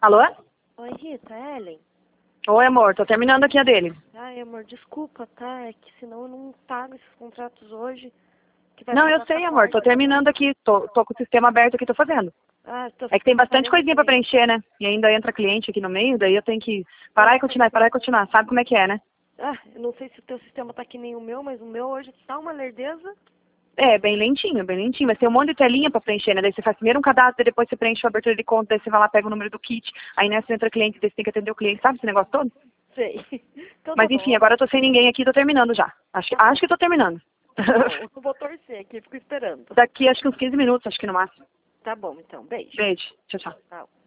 Alô? Oi, Rita, é Ellen. Oi, amor, tô terminando aqui a dele. Ai, amor, desculpa, tá? É que senão eu não pago esses contratos hoje. Que vai Não, eu ficar sei, pra amor, tô quarta. terminando aqui, tô com o sistema aberto aqui, tô fazendo. Ah, tô É que tem ficando bastante aparelho coisinha pra também. preencher, né? E ainda entra cliente aqui no meio, daí eu tenho que parar e continuar, parar e continuar. Sabe como é que é, né? Ah, eu não sei se o teu sistema tá que nem o meu, mas o meu hoje tá uma lerdeza. É, bem lentinho, bem lentinho. Mas tem um monte de telinha pra preencher, né? Daí você faz primeiro um cadastro, daí depois você preenche a abertura de conta, daí você vai lá, pega o número do kit, aí nessa entra cliente, daí você tem que atender o cliente, sabe esse negócio todo? Sei. Então tá Mas bom, enfim, amor. agora eu tô sem ninguém aqui, tô terminando já. Tá Acho bom. que tô terminando. Tá bom, eu vou torcer aqui, fico esperando. Daqui acho que uns 15 minutos, acho que no máximo. Tá bom, então. Beijo. Beijo. Tchau, tchau. Tchau.